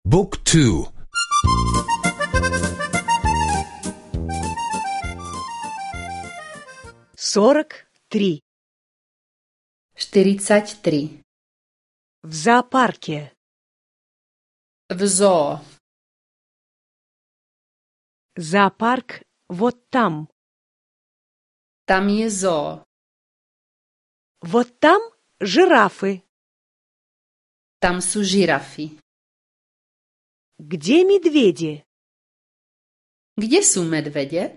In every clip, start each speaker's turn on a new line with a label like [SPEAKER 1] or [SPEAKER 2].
[SPEAKER 1] บุ๊กทู
[SPEAKER 2] 43.
[SPEAKER 3] 43.
[SPEAKER 2] В зоопарке.
[SPEAKER 3] V zoo.
[SPEAKER 2] Зоопарк вот там.
[SPEAKER 3] Tam je zoo.
[SPEAKER 2] Вот там жирафы.
[SPEAKER 3] Tam sú žirafy.
[SPEAKER 2] Где медведи?
[SPEAKER 3] Kde sú medvede?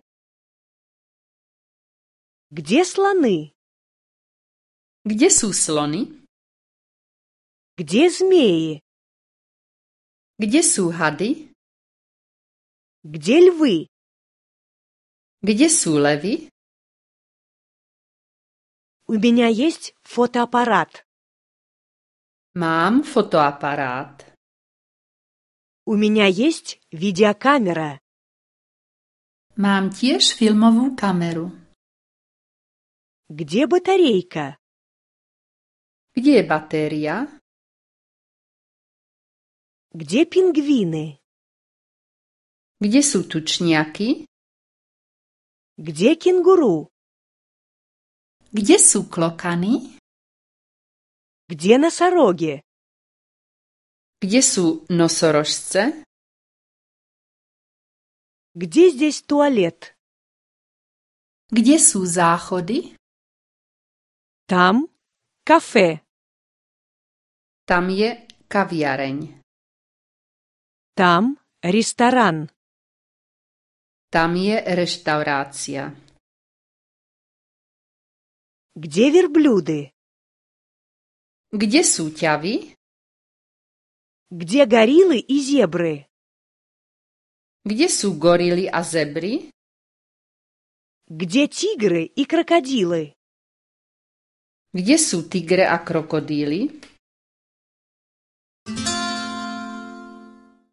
[SPEAKER 2] Где слоны?
[SPEAKER 3] Kde sú slony?
[SPEAKER 2] Где змеи?
[SPEAKER 3] Kde sú hady?
[SPEAKER 2] Где львы?
[SPEAKER 3] Kde sú levy?
[SPEAKER 2] У меня есть фотоаппарат.
[SPEAKER 3] Mám fotoaparát.
[SPEAKER 2] У меня есть видеокамера.
[SPEAKER 3] Mám tiež filmovú kameru.
[SPEAKER 2] Где батарейка?
[SPEAKER 3] Kde je batéria?
[SPEAKER 2] Где пингвины?
[SPEAKER 3] Kde sú tučniaky?
[SPEAKER 2] Где кенгуру?
[SPEAKER 3] Kde sú klokany?
[SPEAKER 2] Где носороги?
[SPEAKER 3] Kde sú nosorožce?
[SPEAKER 2] Где здесь туалет?
[SPEAKER 3] Kde sú záchody?
[SPEAKER 2] Там кафе.
[SPEAKER 3] Tam je kaviareň.
[SPEAKER 2] Там ресторан.
[SPEAKER 3] Tam je reštaurácia.
[SPEAKER 2] Где верблюды?
[SPEAKER 3] Kde sú ťavy?
[SPEAKER 2] Где гориллы и зебры?
[SPEAKER 3] Kde sú gorily a zebry?
[SPEAKER 2] Где тигры и крокодилы?
[SPEAKER 3] Kde sú tigre a krokodíly?